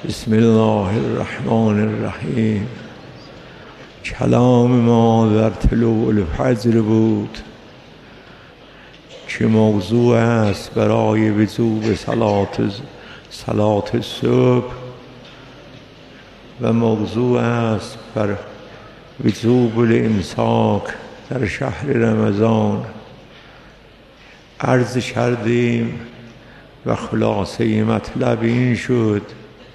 بسم الله الرحمن الرحیم. کلام ما در طلوع الفجر بود که موضوع است برای وجوب صلات صبح و موضوع است بر وجوب الامساک در شهر رمضان. عرض کردیم و خلاصه مطلب این شد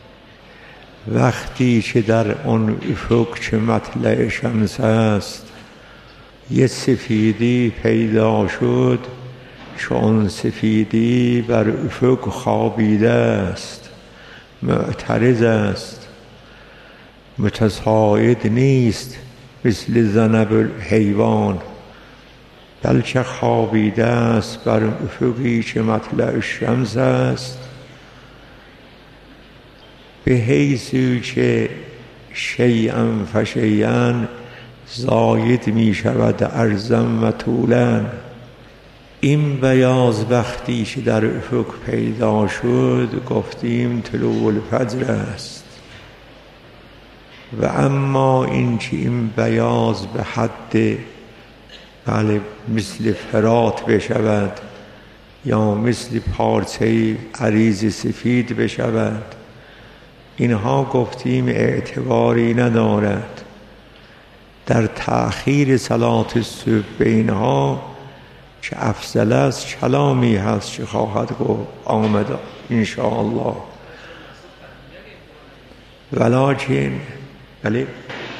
وقتی که در آن افق که مطلع شمس است یه سفیدی پیدا شد که آن سفیدی بر افق خوابیده است، معترض است، متصاعد نیست مثل ذنب الحیوان، بلکه خوابیده است بر افقی که مطلع شمس است، به حیثی که شیئا فشیئا زاید می شود عرضا و طولا. این بیاض وقتی که در افق پیدا شد گفتیم طلوع الفجر است. و اما این که این بیاض به حد مثل فرات بشود یا مثل پارچه عریض سفید بشود، اینها گفتیم اعتباری ندارد. در تأخیر صلات الصبح بینها که افضل است کلامی هست که خواهد گفت آمد انشاءالله. ولکن بله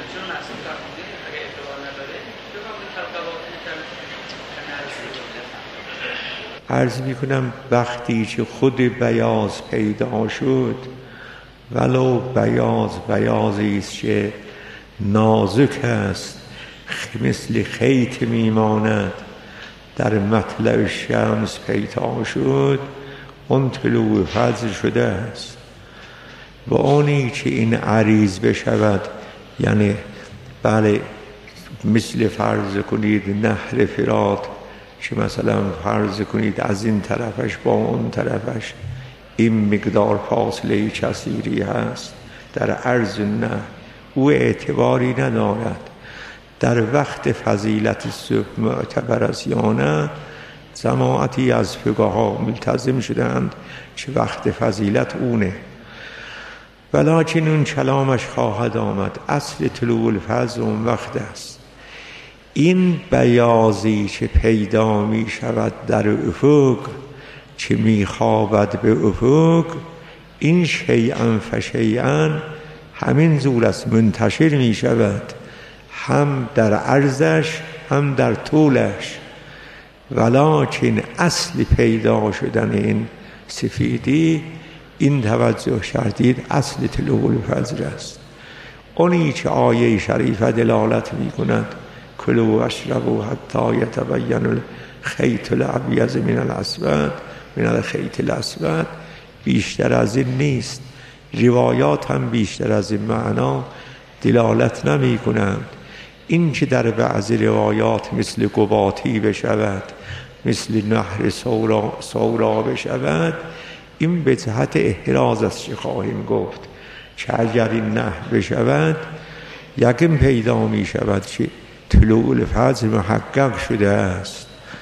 عرض می کنم وقتی که خود بیاض پیدا شد، ولو بیاضی است که نازک است مثل خیط میماند، در مطلع شمس پیدا شد، اون طلوع فجر شده است. و اونی که این عریض بشود، یعنی بله مثل فرض کنید نهر فرات که مثلا فرض کنید از این طرفش با اون طرفش این مقدار فاصله کثیری هست در عرض نه، او اعتباری ندارد. در وقت فضیلت صبح معتبر است یا نه، جماعتی از فقها ملتزم شدند که وقت فضیلت اونه، ولکن اون کلامش خواهد آمد. اصل طلوع الفجر اون وقت است. این بیاضی که پیدا می شود در افق که می خوابد به افق، این شیئا فشیئا همین زور است، منتشر می شود هم در عرضش هم در طولش. ولکن اصل پیدا شدن این سفیدی، این توجه کردید، اصل طلوع الفجر است. اونی که آیه شریفه دلالت می کند کلوا واشربوا حتی یتبین الخیط الابیض من الخیط الاسود، بیشتر از این نیست. روایات هم بیشتر از این معنا دلالت نمی کنند. این که در بعض روایات مثل قباطی بشود، مثل نهر سورا بشود، این به جهت احراز است که خواهیم گفت که اگر این نهر بشود یقین پیدا می شود که طلوع الفجر محقق شده است.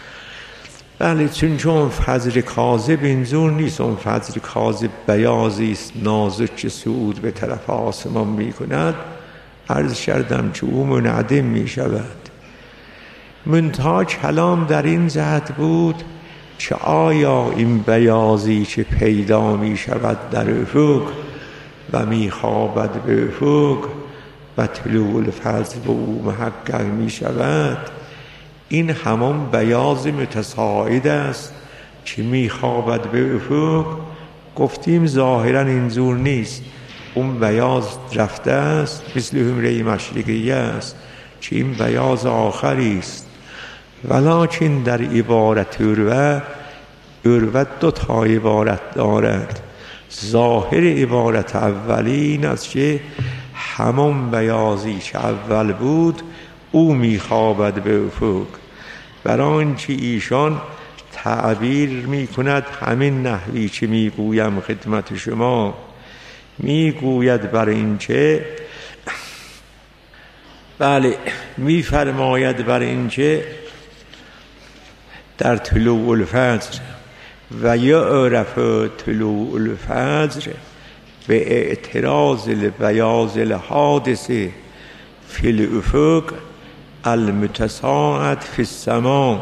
بله، چون فجر کاذب اینجور نیست. اون فجر کاذب بیاضی است نازک که صعود به طرف آسمان می کند. عرض کردم که او منعدم می شود. منتها کلام در این جهت بود که آیا این بیاضی که پیدا می شود در افق و می خوابد به افق و طلوع الفجر به او محقق می شود، این همان بیاض متصاعد است که می خوابد به افق؟ گفتیم ظاهرا اینجور نیست. اون بیاض رفته است، مثل حمره مشرقیه است که این بیاض آخری است. ولکن در عبارت اروت دو تا عبارت دارد. ظاهر عبارت اولین است که همون بیاضی که اول بود او میخوابد به افق، برای آنچه ایشان تعبیر می کند همین نحوی که می گویم خدمت شما. میگوید بر اینکه بله میفرماید بر اینکه در طلوع الفجر و یعرف طلوع الفجر به اعتراض البیاض الحادث فی الافق المتساعد فی السماء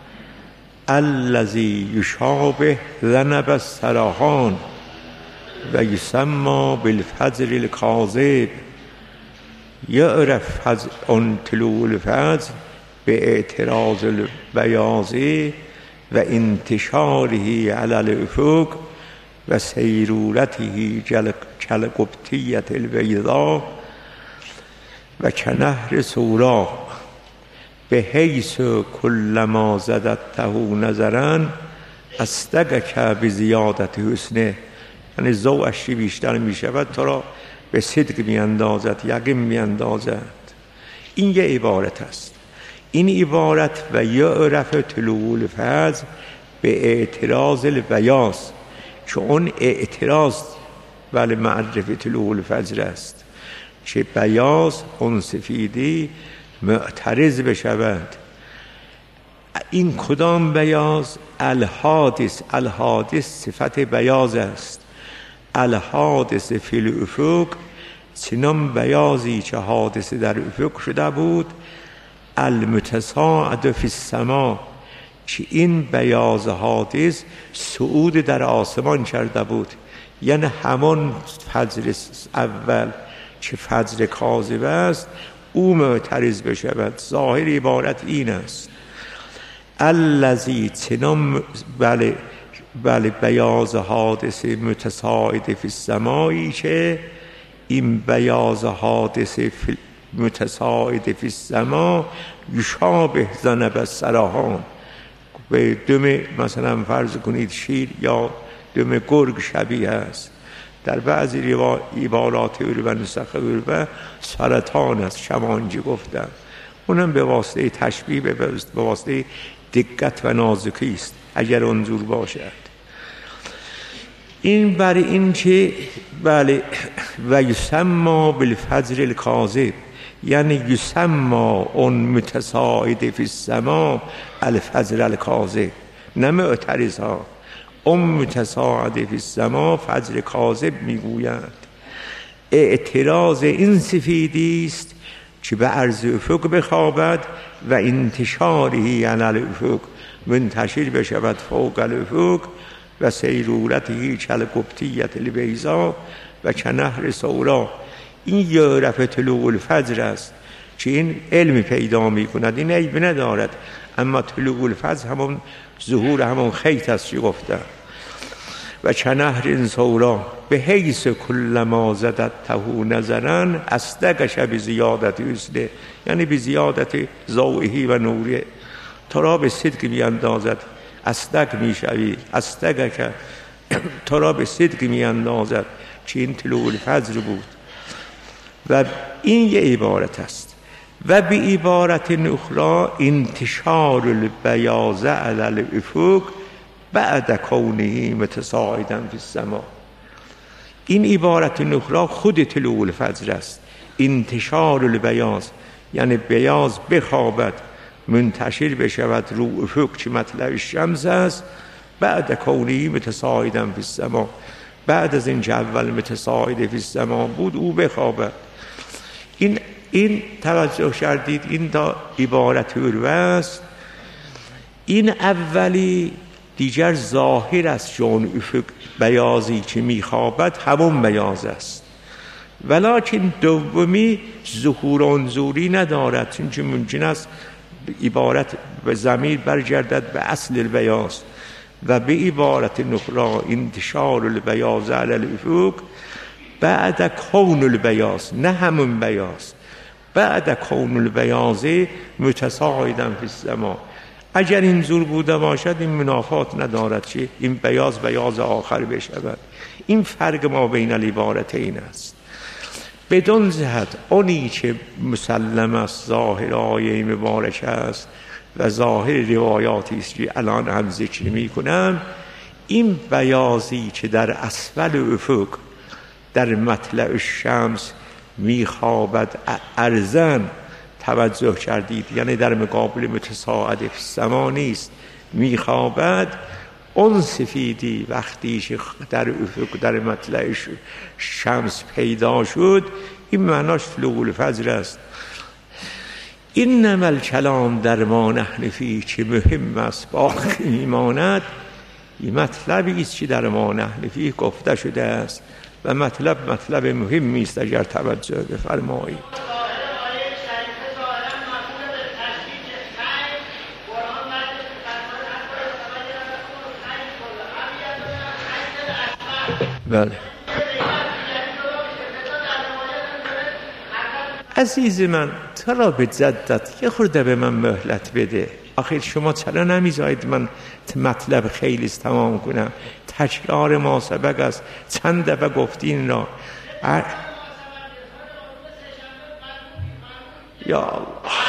الذی یشابه ذنب السرحان و یسمى بالفجر الکاذب. یعرف عن طلوع الفجر به اعتراض البیاض و انتشاره علی الافق و سیرورته کالقبطیة البیضاء و کنهر سورا به حیث کلما زدته نظرا استگک بزیادت حسنه، یعنی ذوقش بیشتر می شود تا را به صدق می اندازد، یقین می اندازد. این یه عبارت است. این عبارت و یعرف طلوع الفجر به اعتراض البیاض، که اون اعتراض ولی معرف طلوع الفجر است که بیاض اون سفیدی معترض بشود. این کدام بیاض؟ الحادث. الحادث صفت بیاض است. الحادث فی الافق، چنان بیاضی که حادثه در افق شده بود. المتساعد فی السماء، که این بیاض حادث صعود در آسمان کرده بود، یعنی همان فجر اول که فجر کاذب است او معترض بشود. ظاهر عبارت این است. الذی چنان بله بیاض حادث متساعد فی السمائی، که این بیاض حادث متساعد فی السما یشابه ذنب السرحان، به دم مثلا فرض کنید شیر یا دم گرگ شبیه است. در بعضی عبارات و نسخ و سرطان است، شمانجی گفتم، اونم به واسطه تشبیه، به واسطه دقت و نازکی است اگر اونجور باشد. این برای این که بله و یسمى بالفجر الکاذب، یعنی یسمى اون متساعد فی السماء الفجر الکاذب، نه معترض ها. اون متساعد فی السماء فجر کاذب میگویند. اعتراض این سفیدی است که به عرض افق بخوابد و انتشاری علی الافق، منتشر بشود فوق الافق و سیرورته کالقبطیة البیضاء و کنهر سورا. این یعرف طلوع الفجر است که این علم پیدا می کند، این عیب ندارد. اما طلوع الفجر همون ظهور همون خیط است که گفتم. و کنهر سورا به حیث کلما زدته نظرا استگش بزیادت حسنه، یعنی بزیادت ضوئه و نوره، تو را به صدق می اندازد. استگ می شوی، استگک تو را به صدق می اندازد که این طلوع الفجر بود. و این یه عبارت است. و به عبارت اخرى انتشار البیاض علی الافق بعد کونه متساعدا فی السماء. این عبارت اخرى خود طلوع الفجر است. انتشار البیاض یعنی بیاض بخوابد، منتشر بشود رو افق که مطلع شمس است. بعد کونه متساعدا فی السماء، بعد از این اول متساعد فی السماء بود او بخوابد. این توجه کردید، این تا عبارت عروه است. این اولی دیگر ظاهر است، چون افق بیاضی که میخوابد همون بیاض است، ولکن دومی ظهور انظوری ندارد، چون ممکن است عبارت به ضمیر برگردد به اصل البیاض. و به عبارت اخرى انتشار البیاض علی الافق بعد کون البیاض، نه همون بیاض، بعد کون البیاض متساعدا فی السماء. اگر این زور بوده باشد این منافات ندارد که این بیاض آخر بشود. این فرق ما بین العبارتین است. بدون جهت اونی که مسلم است ظاهر آیه مبارک است و ظاهر روایاتی است که الان هم ذکر می کنم، این بیاضی که در اسفل افق در مطلع الشمس میخوابد ارزن توجه کردید، یعنی در مقابل متصاعد فی السما نیست، میخوابد. اون سفیدی وقتیش در افق در مطلع شمس پیدا شد، این معناش طلوع الفجر است. اینما الکلام در ما نحن فیه که مهم است باقی میماند. این مطلبی است که در ما نحن فیه گفته شده است و مطلب مهمی است اگر توجه بفرمایید. بله عزیز من، تو را به جدت یه خورده به من مهلت بده. آخر شما چرا نمیذارید من مطلب خیلی تمام کنم؟ تکرار ما سبق است، چند دفعه گفتین را. یا الله،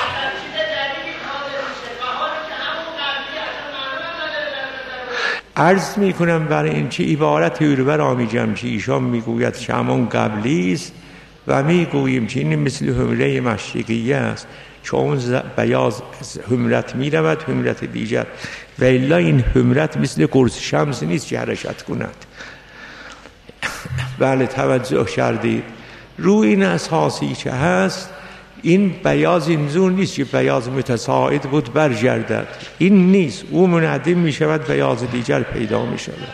عرض می کنم برای این چه عبارت رو میگم که ایشان میگوید که همان قبلی است و میگوییم که این مثل حمره مشرقیه است که اون بیاض حمرت میرود حمرت دیگر، و الا این حمرت مثل قرص شمس نیست که حرکت کند. بله توجه کردید. روی این اساسی که هست، این بیاض اینجور نیست که بیاض متصاعد بود برگردد، این نیست، او منعدم می شود بیاض دیگر پیدا می شود.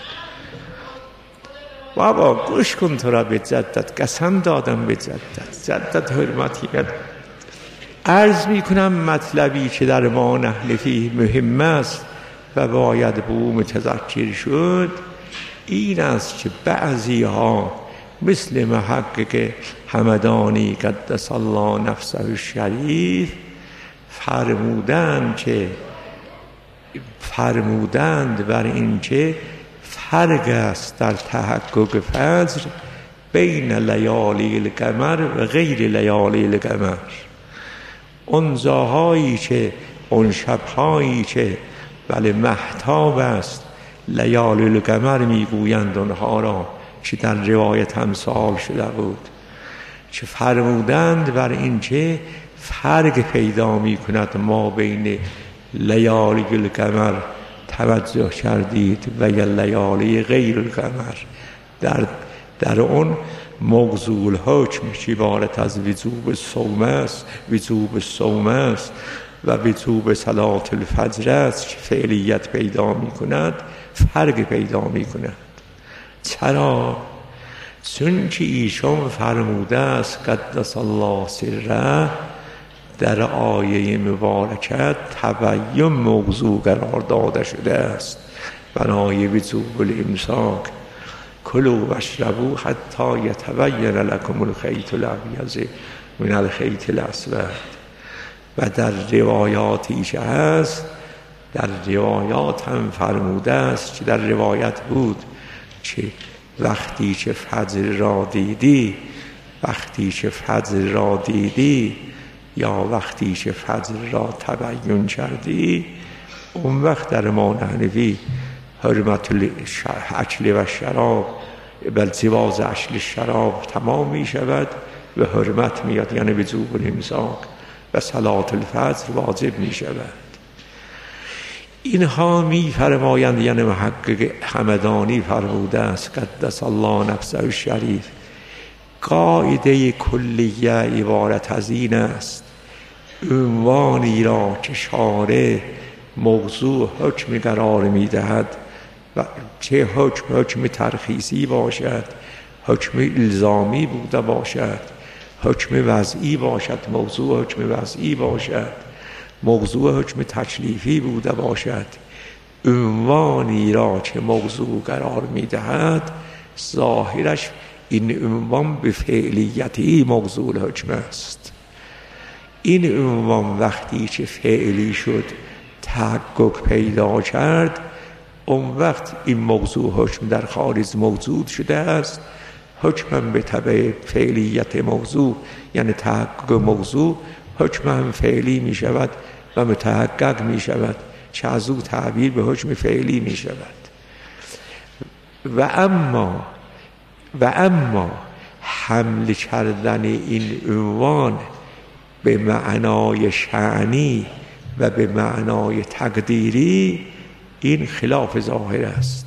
بابا گوش کن، تو را به جدت قسم دادم، به جدت حرمتیت عرض می کنم. مطلبی که در ما نحن فیه مهم است و باید به او متذکر شد این است که بعضی ها مثل محقق همدانی قدس الله نفسه الشریف فرمودند بر این که فرق است در تحقق فجر بین لیالی القمر و غیر لیالی القمر. اون جاهایی که اون شبهایی که بله مهتاب است لیالی القمر میگویند اونها را که در روایت امثال شده بود، که فرمودند بر این که فرق پیدا می کند ما بین لیالی القمر توجه کردید و یا لیالی غیر القمر. در اون موضوع الحکم که عبارت از وجوب صوم است و وجوب صلاة الفجر است که فعلیت پیدا می کند، فرق پیدا می کند. چرا؟ چون که ایشان فرموده است قدس الله سره در آیه مبارکت تبین موضوع قرار داده شده است برای وجوب الامساک کلوا واشربوا حتی یتبین لکم الخیط الابیض من الخیط الاسود. و در روایاتی که هست، در روایات هم فرموده است که در روایت بود که وقتی که فجر را دیدی یا وقتی که فجر را تبین کردی، اون وقت در ما نحنفی حرمت الاکل و شراب بل جواز اکل شراب تمام می شود و حرمت میاد، یعنی وجوب الامساک و صلاة الفجر واجب می شود. اینها می فرمایند، یعنی محقق همدانی فرموده است قدس الله نفسه الشریف، قاعده کلیه عبارت از این است: عنوانی را که شارع موضوع حکم قرار می دهد و چه حکم ترخیصی باشد، حکم الزامی بوده باشد، حکم وضعی باشد، موضوع حکم وضعی باشد، موضوع حکم تکلیفی بوده باشد، عنوانی را که موضوع قرار می دهد ظاهرش این عنوان به فعلیتی موضوع حکم است. این عنوان وقتی که فعلی شد، تحقق پیدا کرد، اون وقت این موضوع حکم در خارج موجود شده است. حکم به تبع فعلیت موضوع، یعنی تحقق موضوع، حکم هم فعلی می شود و متحقق می شود، که از او تعبیر به حکم فعلی می شود. و اما حمل کردن این عنوان به معنای شأنی و به معنای تقدیری این خلاف ظاهر است.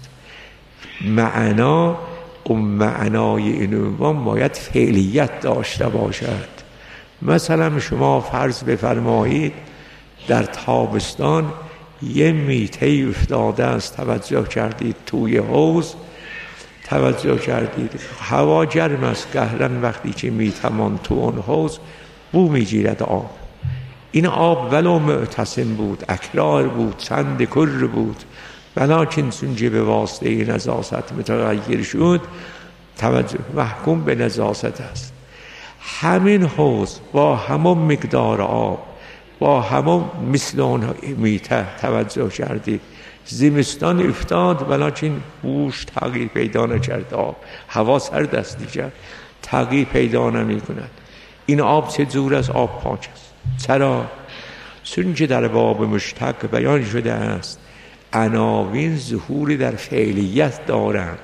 اون معنای این عنوان باید فعلیت داشته باشد. مثلا شما فرض بفرمایید در تابستان یه میته افتاده است، توجه کردید توی حوض، توجه کردید هوا گرم است، گهرن وقتی که میتمان تو اون حوض بو میگیرد آب. این آب ولو معتصم بود، اکرار بود، چند کر بود، ولیکن چون به واسطه نجاست متغیر شد، توجه محکوم به نجاست است. همین حوض با همون مقدار آب، با همون مثل اون میته، توجه کردید زمستان افتاد ولیکن بوش تغییر پیدا نکرد، آب هوا سرد است دیگر تغییر پیدا نمی کند. این آب چه جور است؟ آب پاک است. چرا؟ چون که در باب مشتق بیان شده است عناوین ظهوری در فعلیت دارند.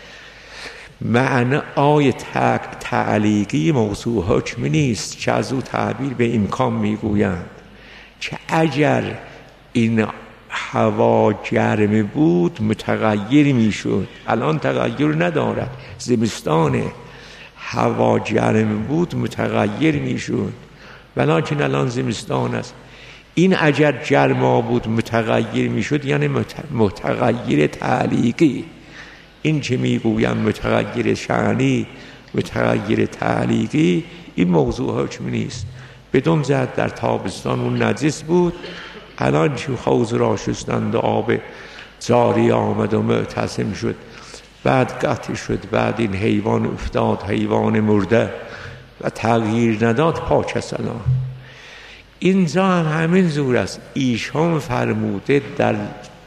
معنای تعلیقی موضوع حکم نیست که از او تعبیر به امکان میگویند که اگر این هوا گرم بود متغیر میشد، الان تغییر ندارد، زمستانه، هوا گرم بود متغیر میشد ولیکن الان زمستان است. این اگر گرما بود متغیر میشد یعنی متغیر تعلیقی. این که میگویم متغیر شأنی، متغیر تعلیقی، این موضوع حکم نیست. بدون جهت در تابستان اون نجس بود، الان که حوض را شستند و آب جاری آمد و معتصم شد، بعد قطع شد، بعد این حیوان افتاد، حیوان مرده و تغییر نداد، پاک است الان. اینجا هم همین زور است. ایشان فرموده در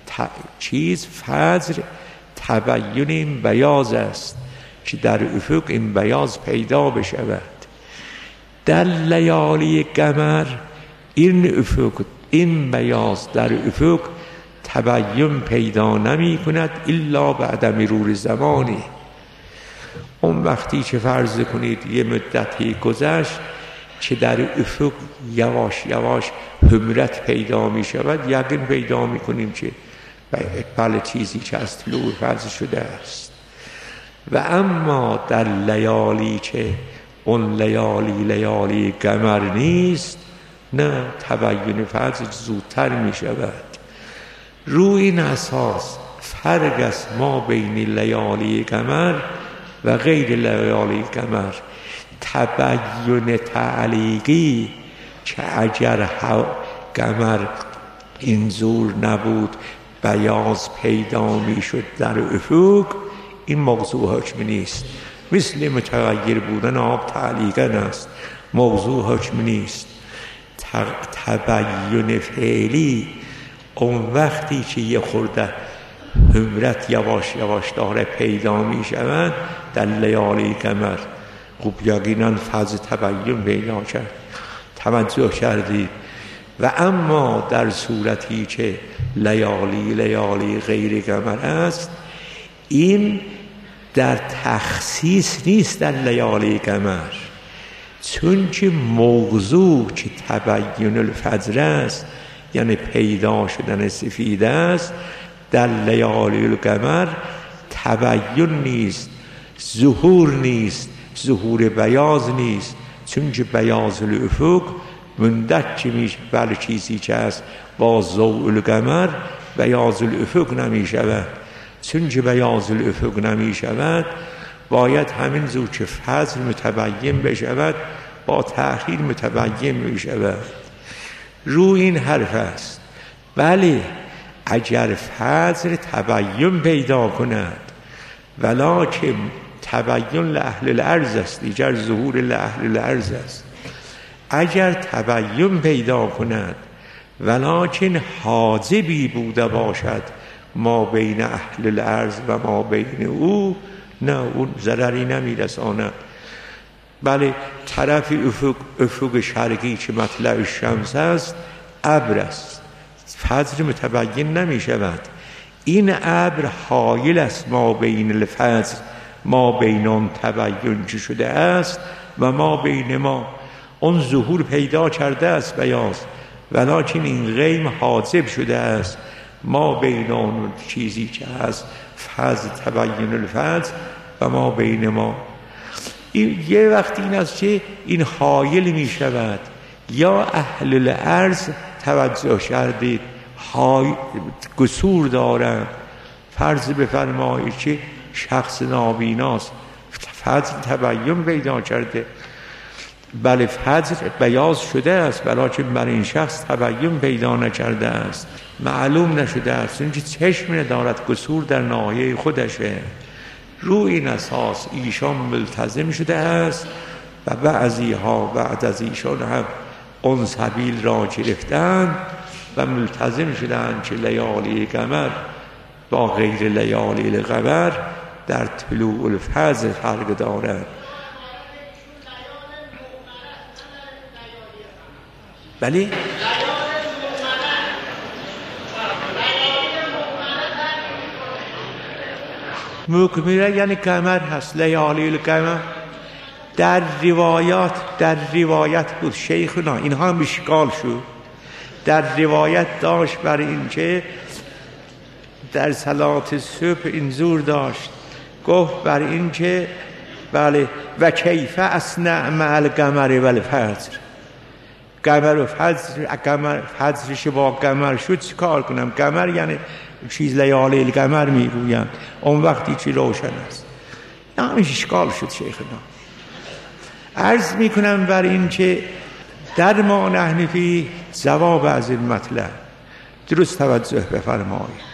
فجر تبیین این بیاض است که در افق این بیاض پیدا بشود. در لیالی قمر این افق، این بیاض در افق تبیین پیدا نمی کند الا بعد مرور زمانی. اون وقتی که فرض کنید یه مدتی گذشت که در افق یواش یواش حمرت پیدا می شود، یقین پیدا می کنیم که بله چیزی که از طلوع فرض شده است. و اما در لیالی که اون لیالی قمر نیست، نه، تبیین فرض زودتر می شود. روی این اساس فرق است ما بین لیالی قمر و غیر لیالی قمر. تبیین تعلیقی که اگر قمر اینجور نبود بیاض پیدا می شد در افق، این موضوع حکم نیست. مثل متغیر بودن آب تعلیقاً است، موضوع حکم نیست. تبیین فعلی اون وقتی که یه خورده حمرت یواش یواش داره پیدا می شود در لیالی قمر، خوب یقینا فاز تبیین پیدا کرد، توجه کردید. و اما در صورتی که لیالی غیر قمر است، این در تخصیص نیست در لیالی قمر، چون که موضوع که تبیین الفجر است یعنی پیدا شدن سفیده است، در لیالی القمر تبیین نیست، ظهور نیست، ظهور بیاض نیست، چون که بیاض الافق مندک میشه. بله چیزی که است با ضوء القمر بیاض الافق نمی شود، چون که بیاض الافق نمی شود باید همین زود که فجر متبین بشود با تأخیر متبین می شود. روی این حرف است. بله اگر فجر تبین پیدا کند ولکن تبین لأهل الارض است، دیگر ظهور لأهل الارض است. اگر تبین پیدا کند ولکن حاجبی بوده باشد ما بین اهل الارض و ما بین او، نه، اون ضرری نمیرساند. بله طرف افق شرقی که مطلع شمس است ابر است، فجر متبین نمی شود. این ابر حایل است ما بین الفجر ما بین اون تبیین چه شده است و ما بین ما اون ظهور پیدا کرده است بیاز، ولکن این غیم حاجب شده است ما بین اون چیزی که هست فضل تبیین الفضل و ما بین ما. این یه وقت این است که این حایل می شود یا اهل الارض توجه کردید قصور دارند. فرض بفرمایید که شخص نابیناست، فضل تبیین پیدا کرده، بله فضل بیاض شده است ولکن بر این شخص تبیین پیدا نکرده است، معلوم نشده است، اینکه چشم ندارد، قصور در ناحیه خودشه. روی این اساس ایشان ملتزم شده است و بعضی ها بعد از ایشان هم اون سبیل را گرفتند و ملتزم شدند که لیالی قمر با غیر لیالی القمر در طلوع الفضل فرق دارد. بله مکمله یعنی قمر هست، لیالی القمر در روایت بود شیخنا، اینها هم اشکال شد، در روایت داشت بر این که در صلات صبح اینجور داشت، گفت بر این که بله و کیف اصنع مع القمر و الفجر، قمر و فجرش با قمر شد چی کار کنم؟ قمر یعنی چیز لیالی القمر میگویند، اون وقتی چی روشن است. همین اشکال شد شیخنا. عرض میکنم بر این که در ما نحن فی جواب از این مطلب درست توجه بفرمایید.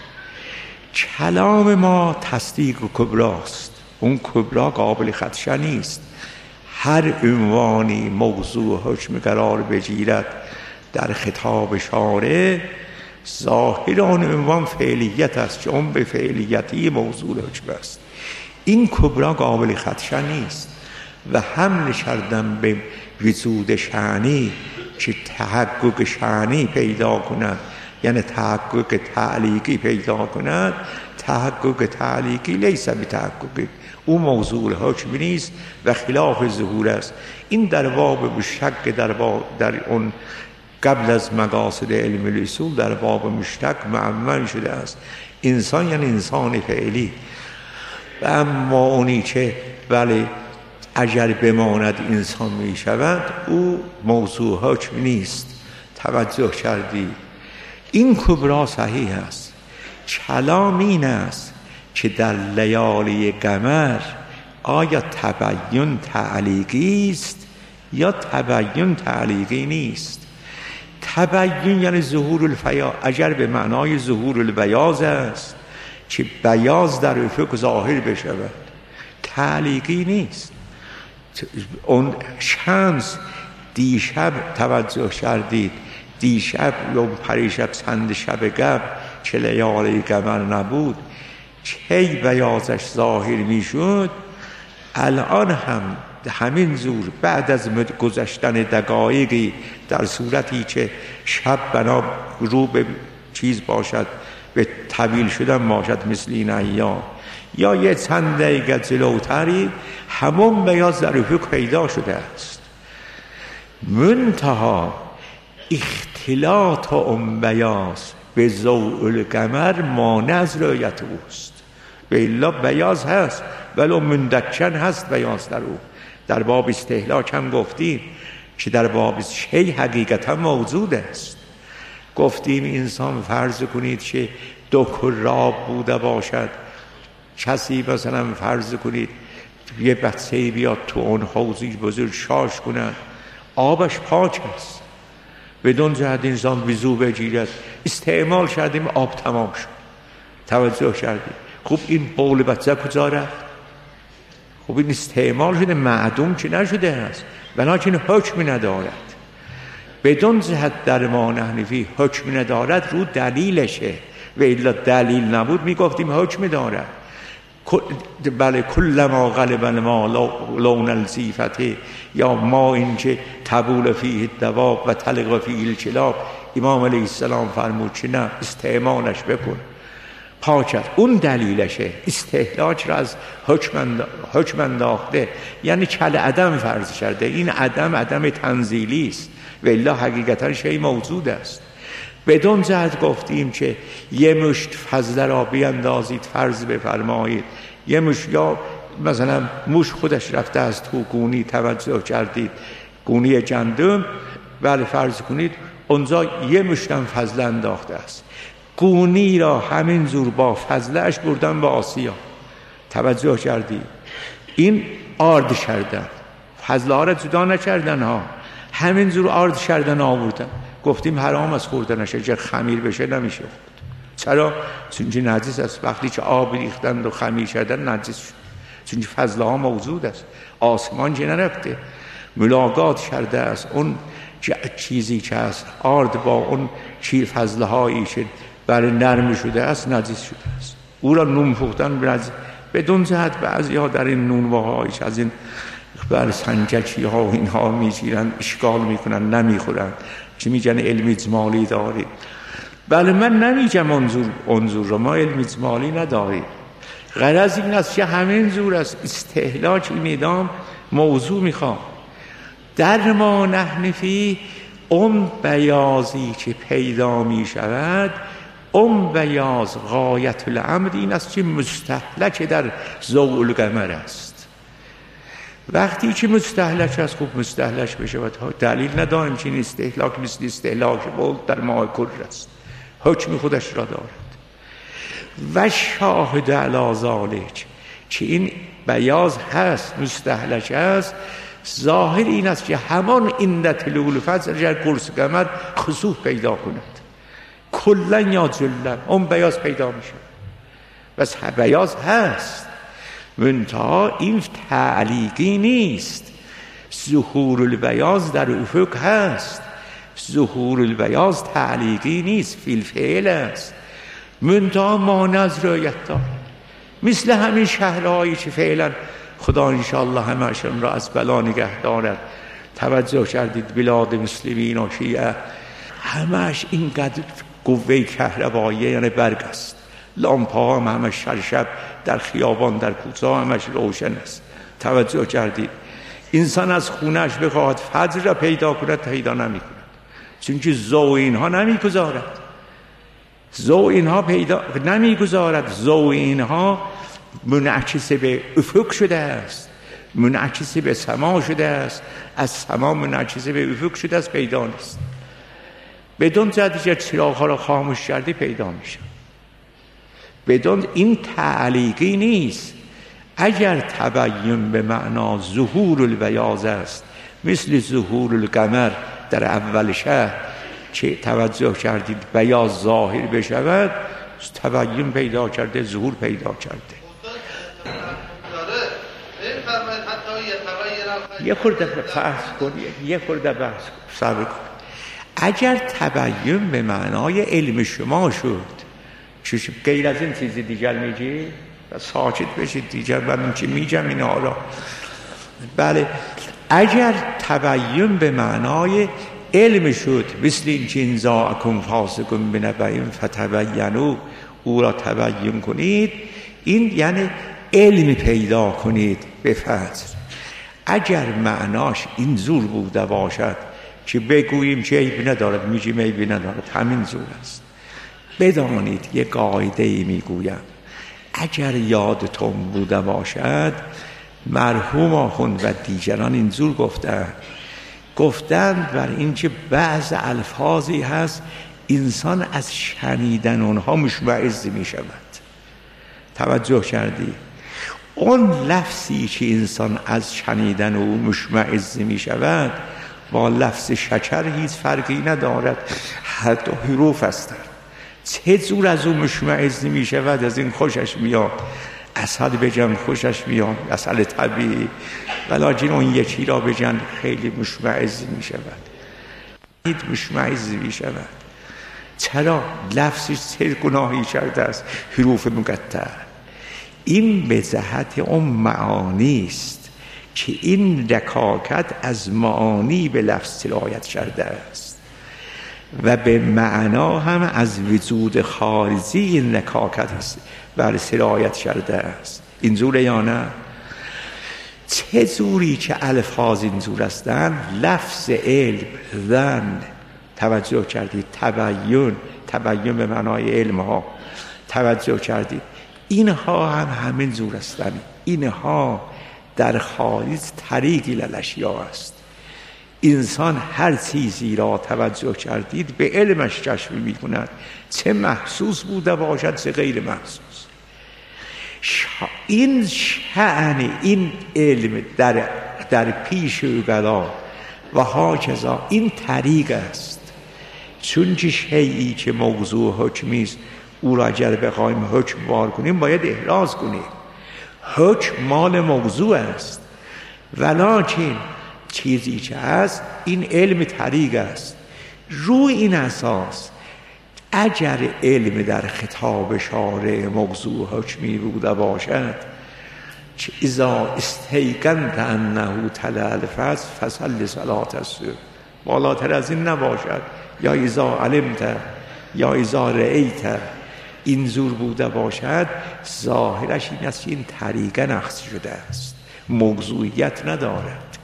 کلام ما تصدیق و کبراست، اون کبرا قابل خدشه نیست. هر عنوانی موضوع حکم قرار بگیرد در خطاب شارع، ظاهر آن عنوان فعلیت است که اون به فعلیتی موضوع حکم است. این کبرا قابل خدشه نیست و حمل کردن به وجود شأنی که تحقق شأنی پیدا کند، یعنی تحقق تعلیقی پیدا کند. تحقق تعلیقی لیس بتحقق، او موضوع حکم نیست و خلاف ظهور است. این در باب مشتق در اون قبل از مقاصد علم الاصول در باب مشتق معمل شده است. انسان یعنی انسان فعلی، و اما اونی که بله اگر بماند انسان می شود او موضوع حکم نیست. توجه کردی؟ این کبرا صحیح است. کلام این است که در لیالی قمر آیا تبیین تعلیقی است یا تبیین تعلیقی نیست. تبیین یعنی ظهور الفیاض، اگر به معنای ظهور البیاض است که بیاض در افق ظاهر بشود، تعلیقی نیست. اون شمس دیشب توجه کردید، دیشب یا پریشب چند شب قبل که لیالی قمر نبود، کی بیاضش ظاهر می شد. الان هم همین زور بعد از گذشتن دقایقی در صورتی که شب بنا رو به چیز باشد، به طویل شدن باشد مثل این ایام، یا یه چند دقیقه جلوتری همون بیاض در افق پیدا شده است. منتها اختلاط اون بیاض به ضوء القمر مانع از رؤیت اوست. و الا بیاض هست ولو مندکن هست بیاض در او. در باب استهلاک هم گفتیم که در باب شی حقیقتا موجود است. گفتیم انسان فرض کنید که دو کراب بوده باشد، کسی مثلا فرض کنید یه بچه بیاد تو اون حوضی بزرگ شاش کنن، آبش پاک است، بدون جهت انسان وضو بگیرد، استعمال کردیم آب تمام شد. توجه کردیم؟ خب این بول بچه کجا رفت؟ خب این استعمال شده، معدوم که نشده است، ولکن حکم ندارد. بدون جهت در ما نحن فی حکم ندارد، رو دلیلشه. و الا دلیل نبود میگفتیم حکم دارد. بله کل ما غلب ما لون الزیفته، یا ما این که تبول فیه الدواب و تلق فیه الکلاب. امام علیه السلام فرمود که نه، استعمالش بکن. پاک است. اون دلیلشه. استهلاک را از حکم انداخته، یعنی کل عدم فرض کرده. این عدم تنزیلی است و الا حقیقتا شیء موجود است. بدون جهت گفتیم که یه مشت فضله را بیندازید، فرض بفرمایید یه مشت، یا مثلا موش خودش رفته از تو گونی توجه کردید، گونی گندم، ولی فرض کنید اونجا یه مشتم فضله انداخته است، گونی را همین زور با فضلهش بردن به آسیا، توجه کردید؟ این آرد کردن، فضله ها را جدا نکردن ها، همین زور آرد کردن آوردن. گفتیم حرام از خوردنش، اگر خمیر بشه نمیشه خورد. چرا؟ چون نجس است. وقتی که آب ریختند و خمیر کردن نجس شد، چون فضله ها موجود است. آسمان که نرفته، ملاقات کرده است. اون چیزی که است آرد با اون فضله هایی که برای نرم شده است نجس شده است. او را نون پختن بدون جهت بعضی ها در این نونواهایش از این بر سنجکی ها و اینها میگیرن، اشکال میکنن، نمیخورن، چی میگن علم اجمالی دارید. بله من نمیگم اونجور رو، ما علم اجمالی نداریم. غرض این است که همین زور است. استهلاک میدام موضوع میخوام. در ما نحن فی، اون بیازی که پیدا میشود، اون بیاز غایت الامر این است که مستهلک در ضوء القمر است. وقتی که مستهلک است، خوب مستهلک بشه و دلیل نداریم که این استهلاک مثل استهلاک بود در ماه کل است، حکم خودش را دارد. و شاهد علی ذالک، که این بیاض هست، مستهلک است، ظاهر این است که همان این طلوع الفجر اگر قرص قمر خسوف پیدا کند کلن یا جلن، اون بیاض پیدا میشه. بس بیاض هست، منتها این تعلیقی نیست. ظهور البیاض در افق هست، ظهور البیاض تعلیقی نیست، فی الفعل است، منتها مانع از رعایت دارد. مثل همین شهرهایی که فعلا خدا انشاءالله همه‌شان را از بلا نگه دارد. توجه کردید بلاد مسلمین و شیعه همه‌اش اینقدر قوه کهربایی یعنی برق است، لامپ‌ها هم همش شب در خیابان در کوچه همش روشن است. توجه کردید؟ انسان از خونه‌اش بخواهد فجر را پیدا کند پیدا نمی‌کند، چون که ضوء اینها نمی‌گذارد، ضوء اینها پیدا نمی‌گذارد، ضوء اینها منعکس به افق شده است، منعکس به سما شده است، از سما منعکس به افق شده است، پیدا نیست. بدون جدیت چراغ‌ها را خاموش کردی پیدا میشه. بدون این تعلیقی نیست. اگر تبیین به معنا ظهور البیاض است، مثل ظهور القمر در اول شهر که توجه کردید بیاض ظاهر بشود، تبیین پیدا کرده، ظهور پیدا کرده. یه خورده بحث صبر کن. اگر تبیین به معنای علم شما شد، چیز غیر از این چیزی دیگر میگی؟ ساکت بشید دیگر، من چی میگم اینا را. بله، اگر تبیین به معنای علم شد، مثل این که این جاءکم فاسق بنبأ فتبینوا، او را تبیین کنید، این یعنی علم پیدا کنید به فجر. اگر معناش این زور بوده باشد که بگوییم که عیب ندارد، میگیم عیب ندارد، همین زور است. بدانید یک قاعده ای میگویم، اگر یادتون بوده باشد مرحوم آخوند و دیگران این زور گفتند بر اینکه بعض الفاظی هست انسان از شنیدن اونها مشمئز می شود. توجه کردی؟ اون لفظی که انسان از شنیدن او مشمئز می شود با لفظ شکر هیچ فرقی ندارد، هر دو حروف هستند. چه جور از او مشمئز می شود؟ از این خوشش میاد، عسل بجن خوشش میاد، عسل طبیعی، ولیکن اون یکی را بجن خیلی مشمئز می شود، هیچ مشمئز می شود. چرا؟ لفظش چه گناهی کرده است؟ حروف مقطع. این به جهت اون معانی است که این رکاکت از معانی به لفظ سرایت کرده است. و به معنا هم از وجود خارجی این نکاکت است بر سرایت شده است. این زوره یا نه؟ چه زوری که الفاظ این زور هستند؟ لفظ علم، ظن، توجه کردید، تبیین به معنای علم ها، توجه کردید، اینها هم همین زور هستند. اینها در خارج طریقی للاشیا است. انسان هر چیزی را توجه کردید به علمش کشف می کند، چه محسوس بوده باشد چه غیر محسوس. این شأن این علم در پیش اوگدا و هاکذا این طریق است. چون که شیئی که موضوع حکمی است او را اگر بخوایم حکم وار کنیم باید احراز کنیم. حکم مال موضوع است، ولکن چیزی که هست این علم طریق است. روی این اساس اگر علم در خطاب شارع موضوع حکمی بوده باشد که اذا استیقنت انه طلع الفجر فصل صلاة الصبح، بالاتر از این نباشد، یا اذا علمت یا اذا رأیت، این زور بوده باشد، ظاهرش این است که این طریقه نقص شده است، موضوعیت ندارد.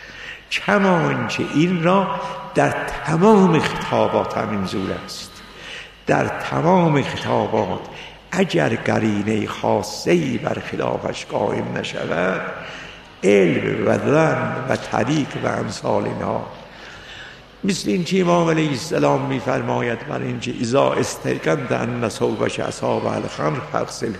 کمان که این را در تمام خطابات همین زور است. در تمام خطابات اگر قرینه خاصه‌ای بر خلافش قائم نشود، علم و ظن و طریق و امثال اینا، مثل این که امام علیه السلام می‌فرماید بر این که اذا استیقنت ان ثوبک اصاب الخمر فاغسله،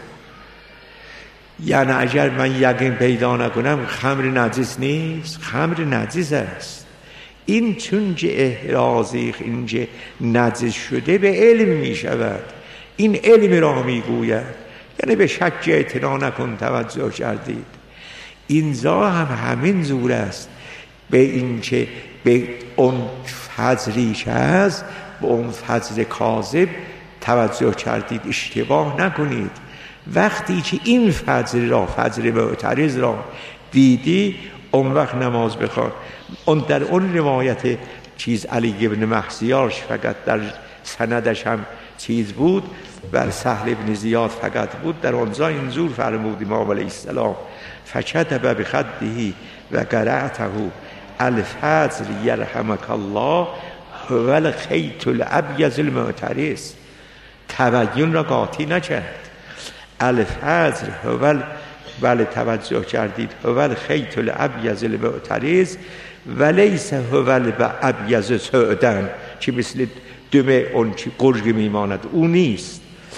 یعنی اگر من یقین پیدا نکنم خمر نجس نیست، خمر نجس است. این چون که احرازی اینجا نجس شده به علم می شود، این علم را می گوید، یعنی به شک اعتنا نکن. توجه کردید اینجا هم همین زور است به این که به اون فجری که هست، به اون فجر کاذب توجه کردید، اشتباه نکنید. وقتی که این فجر را، فجر معترض را دیدی، اون وقت نماز بخوان. اون در اون روایت چیز علی ابن محسیارش فقط در سندش هم چیز بود، بر سهل ابن زیاد فقط بود. در اونجا اینجور فرمود امام علیه السلام فکتب بخده و قرأته الفجر یرحمک الله هو الخیط الابیض المعترض. تبیین را قاطی نکرد. الفجر هو، بله توجه کردید، هو الخیط الابیض المعترض ولیس هو الابیض سعدن که مثل دم اون که گرگ میماند، او نیست.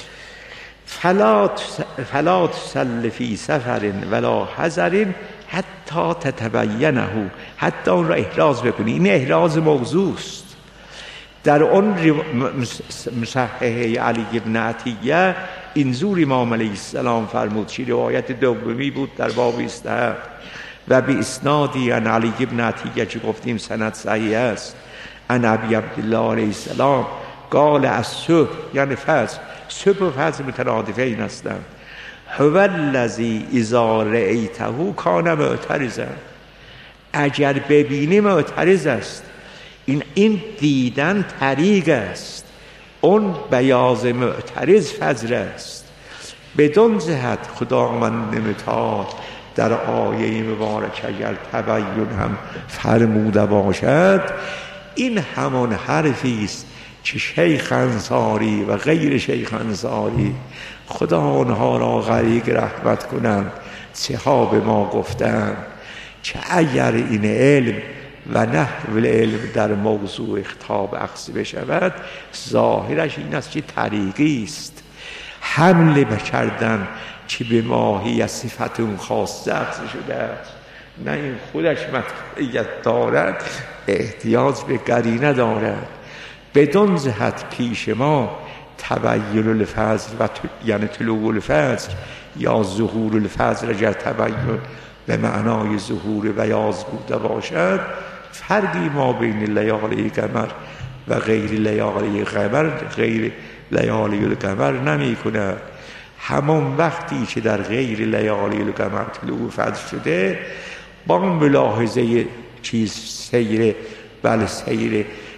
فلا تصل فی سفر ولا حضر حتی تتبینه، حتی اون را احراز بکنی. این احراز موضوع است. در اون مصححه علی ابن عطیه اینجور امام علیه السلام فرمود که روایت دومی بود در باب استحباب و به اسنادی عن علی ابن عطیه که گفتیم سند صحیح است، عن ابی عبدالله علیه السلام قال الصبح، یعنی فجر، صبح و فجر مترادفین هستند. هو الذی اذا رأیته کان معترضا، اگر ببینی معترض است. این دیدن طریق است، اون بیاض معترض فجر است. بدون جهت خداوند متعال در آیه مبارک اگر تبیین هم فرموده باشد، این همان حرفی است که شیخ انصاری و غیر شیخ انصاری، خدا آنها را غریق رحمت کنند، چه ها به ما گفتند که اگر این علم و نحو العلم در موضوع خطاب اخذ بشود، ظاهرش این است که طریقی است، حمله بکردن که به ماهی صفت اون خاصه اخذ شده است. نه این خودش مطلعیت دارد، احتیاج به قرینه دارد. بدون جهت پیش ما تبیین الفجر و یعنی طلوع الفجر یا ظهور الفجر، اگر تبیین به معنای ظهور بیاض بوده باشد، فرقی ما بین لیالی قمر و غیر لیالی قمر، غیر لیالی القمر نمی کند. همون وقتی که در غیر لیالی القمر طلوع فجر شده، با ملاحظه چیز سیر، بله سیر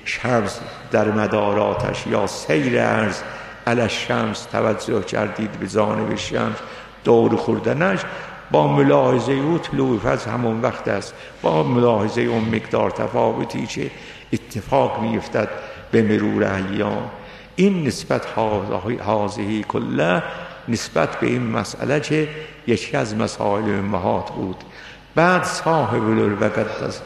شمس در مداراتش یا سیر عرض علی شمس توجه کردید به جانب شمس، دور خوردنش با ملاحظه او طلوع فجر همون وقت است، با ملاحظه اون مقدار تفاوتی که اتفاق میفتد به مرور ایام. این نسبت حاضهی کله، نسبت به این مسئله که یکی از مسائل امهات بود. بعد صاحب الوقت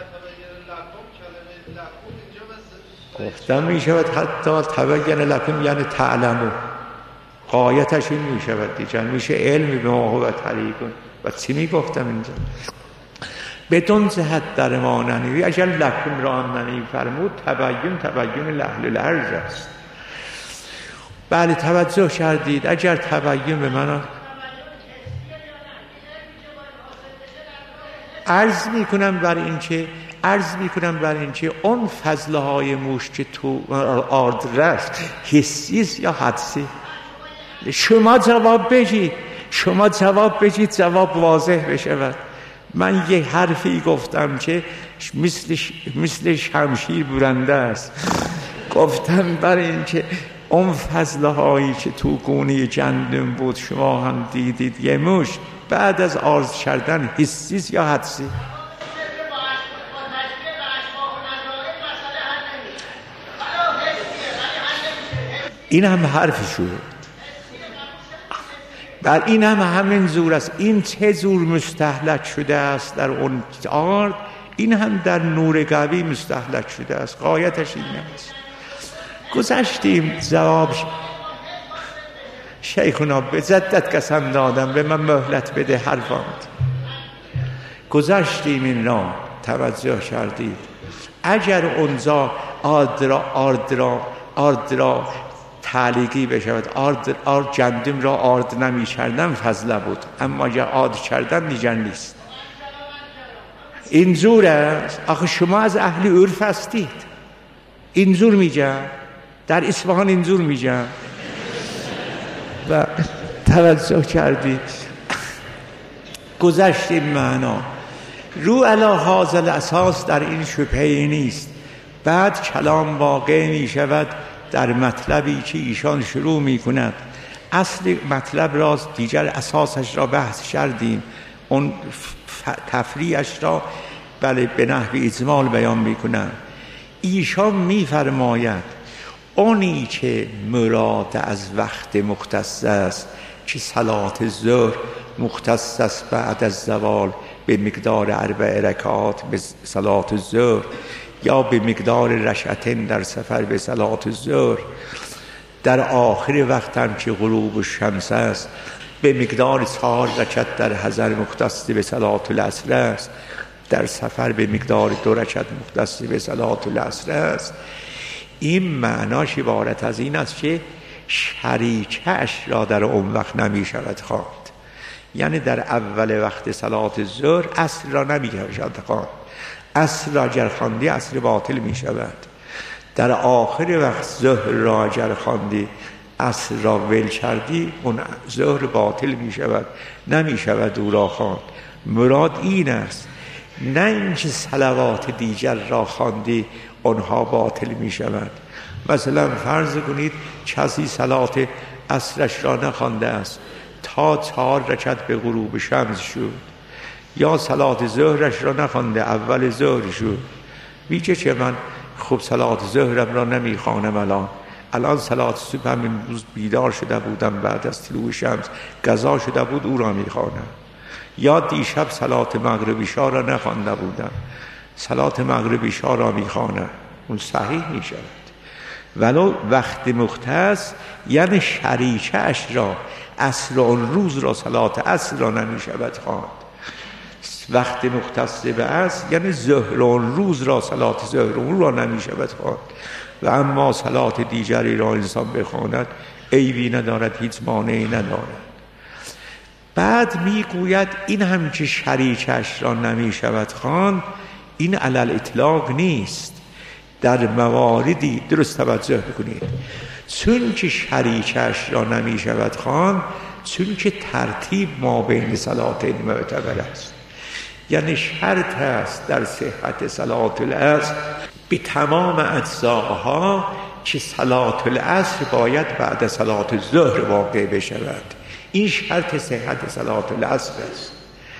گفتم می شود حتی تبین لکم یعنی تعلمو، غایتش این می شود دیگر میشه علم به ما هو طریقون. و چی می گفتم اینجا بدون جهت در ما ننوی، اگر لکم را ننوی فرمود تبین لحل الارض است. بله توجه کردید. اگر تبین به من عرض میکنم بر این که اون فضلهای موش که تو آرد رست حسیست یا حدسی. شما جواب بگید جواب واضح بشود. من یه حرفی گفتم که مثل شمشیر برنده است. گفتم بر این که اون فضلهایی که تو گونه گندم بود شما هم دیدید یه موش بعد از عرض کردن حسیست یا حدسی. این هم حرف شد. بر این هم همین زور است. این چه زور مستهلک شده است در اون آرد، این هم در نور قوی مستهلک شده است. غایتش این است. گذشتیم جواب شیخنا به زدت قسم دادم به من مهلت بده حرفاند. گذشتیم این را توجه کردید. اگر اونجا آرد را تعلیقی بشود، آرد جندم را آرد نمی کردن فضله بود، اما اگر آرد کردن دیگر نیست. اینجور است. آخه شما از اهل عرف هستید. اینجور میگن در اصفهان، اینجور میگن و توجه کردید. گذشتیم معنا رو علی هذا اساس در این شبهه نیست. بعد کلام واقع می شود در مطلبی که ایشان شروع می کند. اصل مطلب را دیگر اساسش را بحث کردیم، اون تفریعش را بله به نحو اجمال بیان می کنند. ایشان می فرماید اونی که مراد از وقت مختص است که صلات ظهر مختص است بعد از زوال به مقدار 4 رکعات به صلات ظهر، یا به مقدار رکعتین در سفر به صلات ظهر، در آخر وقت هم که غروب الشمس است به مقدار 4 رکعت در حضر مختص به صلات العصر است، در سفر به مقدار 2 رکعت مختص به صلات العصر است. این معناش عبارت از این است که شریکش را در اون وقت نمی شود خواند. یعنی در اول وقت صلات ظهر عصر را نمی شود خواند. عصر را اگر خواندی عصر باطل می شود. در آخر وقت ظهر را اگر خواندی عصر را ول کردی اون ظهر باطل می شود، نمی شود او را خواند. مراد این است، نه اینکه صلوات دیگر را خواندی اونها باطل می شود. مثلا فرض کنید کسی صلات عصرش را نخوانده است تا 4 رکعت به غروب شمس شد، یا صلات ظهرش را نخوانده اول ظهر شد، میگه که من خب صلات ظهرم را نمیخوانم، الان صلات صبح هم امروز بیدار شده بودم بعد از طلوع شمس قضا شده بود او را میخوانم، یا دیشب صلات مغرب عشا را نخوانده بودم صلات مغرب عشا را میخوانم، اون صحیح میشود. ولو وقت مختص یعنی شریکش را عصر اون روز را صلات عصر را نمیشود خواند. وقت مختص به عصر یعنی ظهر اون روز را صلات ظهر اون را نمیشود خواند. و اما صلات دیگری را انسان بخواند عیبی ندارد، هیچ مانعی ندارد. بعد میگوید این هم که شریکش را نمیشود خواند، این علل اطلاق نیست، در مواردی درست توجه کنید. چون که شریکش را نمی شود خواند، چون که ترتیب ما بین صلاتین معتبر است. یعنی شرط است در صحت صلات العصر به تمام اجزاها که صلات العصر باید بعد صلات الظهر واقع بشود. این شرط صحت صلات العصر است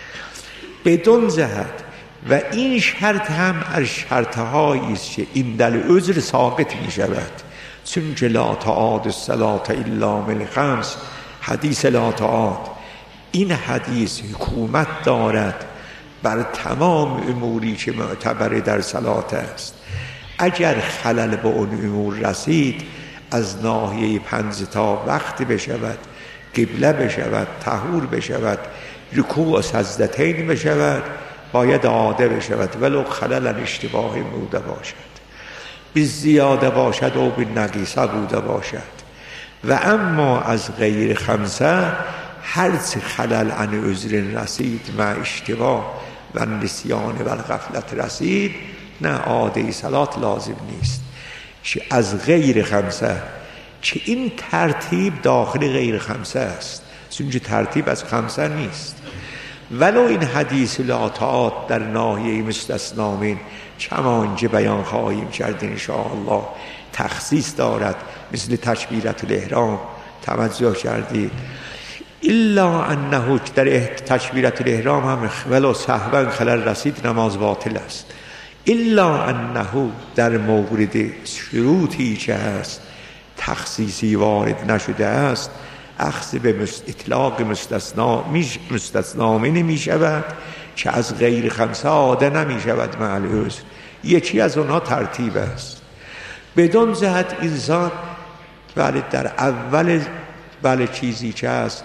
بدون جهت، و این شرط هم از شرطهایی است که این در عذر ساقط می شود، چون که لا تعاد الصلاة الا من خمس، حدیث لا تعاد، این حدیث حکومت دارد بر تمام اموری که معتبر در صلات است. اگر خلل به اون امور رسید، از ناحیه پنجتا وقت بشود، قبله بشود، طهور بشود، رکوع و سجدتین بشود، باید عاده بشود ولو خلل اشتباهی بوده باشد، به زیاده باشد و به نقیصه بوده باشد. و اما از غیر خمسه هرچه خلل عن عذر رسید مع اشتباه و نسیان و غفلت رسید، نه عاده صلات لازم نیست. که از غیر خمسه، که این ترتیب داخل غیر خمسه است، چون ترتیب از خمسه نیست. ولو این حدیث لا تعاد در ناحیه مستثنامین چمانجه بیان خواهیم کرد انشاءالله تخصیص دارد، مثل تکبیرت الاحرام توجه کردید. الا انه در تکبیرت الاحرام هم ولو سهوا خلل رسید نماز باطل است. الا انه در مورد شروطی که هست تخصیصی وارد نشده است، اخذ به اطلاق مستثنامین می شود که از غیر خمسه عاده نمی شود مع العذر. یکی از اونها ترتیب است. بدون جهت انسان در اول چیزی که هست،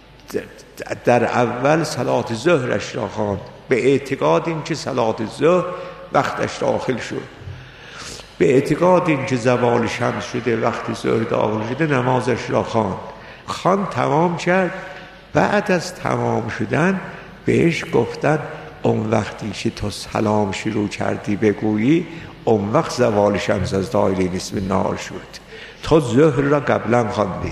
در اول صلات ظهرش را خواند به اعتقاد این که صلات ظهر وقتش داخل شد، به اعتقاد این که زوال شمس شده وقت ظهر داخل شده، نمازش را خواند تمام کرد. بعد از تمام شدن بهش گفتن اون وقتی که تو سلام شروع کردی بگویی، اون وقت زوال شمس از دایره نصف نهار شد، تو ظهر را قبلا خواندی.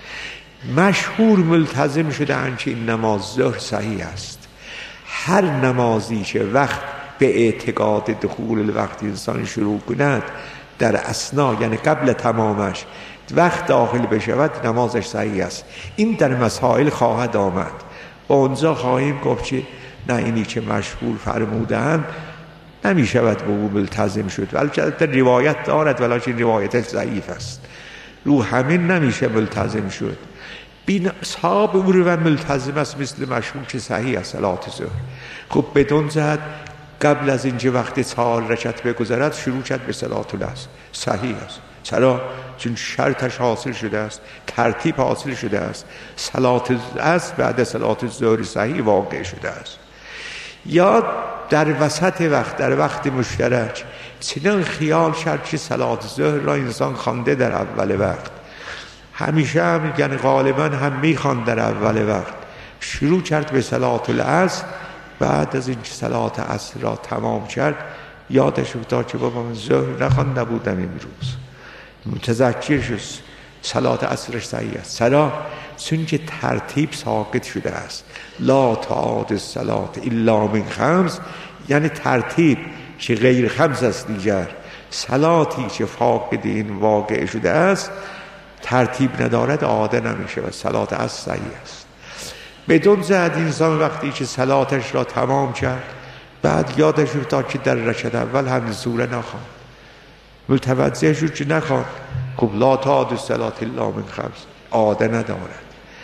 مشهور ملتزم شده که این نماز ظهر صحیح است. هر نمازی که وقت به اعتقاد دخول الوقت انسان شروع کند، در اثنا یعنی قبل تمامش وقت داخل بشود، نمازش صحیح است. این در مسائل خواهد آمد، با اونجا خواهیم گفت که نه اینی که مشهور فرمودند نمی شود به او ملتزم شد، البته روایت دارد ولیکن روایت ضعیف است، رو همین نمیشه ملتزم شد. بین صاحب او رو ملتزم است مثل مشهور که صحیح است صلات ظهر. خب بدون جهت قبل از اینکه وقت 4 رکعت بگذرد شروع کرد به صلات العصر، صحیح است. چرا؟ چون شرطش حاصل شده است، ترتیب حاصل شده است، صلات العصر بعد صلات الظهر صحیح واقع شده است. یا در وسط وقت، در وقت مشترک چنان خیال کرد که صلات ظهر را انسان خوانده در اول وقت، همیشه هم یعنی غالبا هم میخواند در اول وقت، شروع کرد به صلات العصر. بعد از این صلات عصر را تمام کرد یادش افتاد که بابا من ظهر نخوانده بودم امروز، متذکر شد صلات عصرش صحیح است. چرا؟ چون که ترتیب ساقط شده است. لا تعاد الصلاة الا من خمس، یعنی ترتیب که غیر خمس است. دیگر صلاتی که فاقد این واقع شده است ترتیب ندارد عاده نمیشه و صلات عصر صحیح است. بدون زد انسان وقتی که صلاتش را تمام کرد بعد یادش افتاد که در رکعت اول همین سوره نخواند، متوجه شد که نخواند، خب لا تعاد الصلاة الا من خمس، عاده ندارد.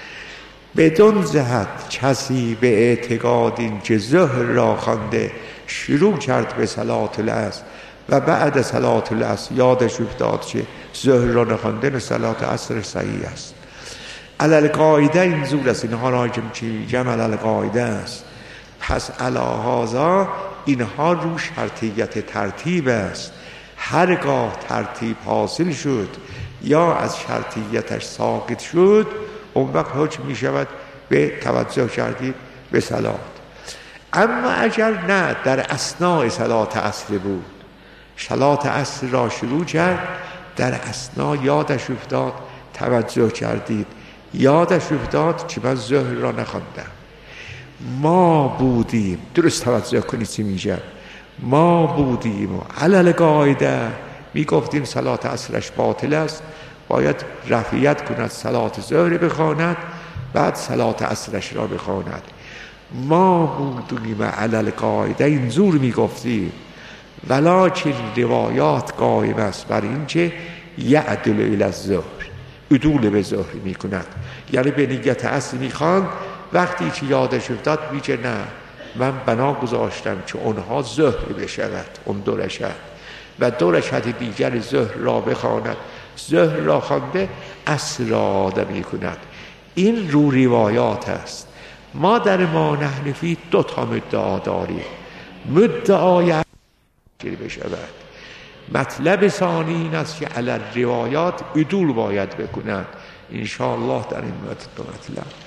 بدون جهت کسی به اعتقاد این که ظهر را خوانده شروع کرد به صلات العصر و بعد صلات العصر یادش افتاد که ظهر را نخوانده، صلات عصر صحیح است. علل قاعده این زور است، اینها را که میگم علل قاعده است. پس علی هذا اینها رو شرطیت ترتیب است. هرگاه ترتیب حاصل شد یا از شرطیتش ساقط شد، اون وقت حکم می شود به توجه کردید به صلات. اما اگر نه در اثناء صلات عصر بود، صلات عصر را شروع کرد، در اثناء یادش افتاد، توجه کردید یادش افتاد که من ظهر را نخواندم، ما بودیم، درست توجه کنید چی میگم، ما بودیم و علل قاعده میگفتیم صلات عصرش باطل است، باید رفعیت کند صلات ظهر بخواند بعد صلات عصرش را بخواند. ما بودیم علل قاعده اینجور میگفتیم، ولکن روایات قائم است بر این که یعدل الی الظهر، عدول به ظهر میکند، یعنی به نیت اصل میخواند، وقتی که یادش افتاد میگه نه من بنا گذاشتم که اونها ظهر بشود، اون 2 رکعت و 2 رکعت دیگر ظهر را بخواند، ظهر را خوانده عصر را ادا میکند. این رو روایات است. ما در ما نحن فی 2 تا مدعا داریم، مدعای بشود. مطلب ثانی این است که علی روایات عدول باید بکنند. انشاءالله در این مطلب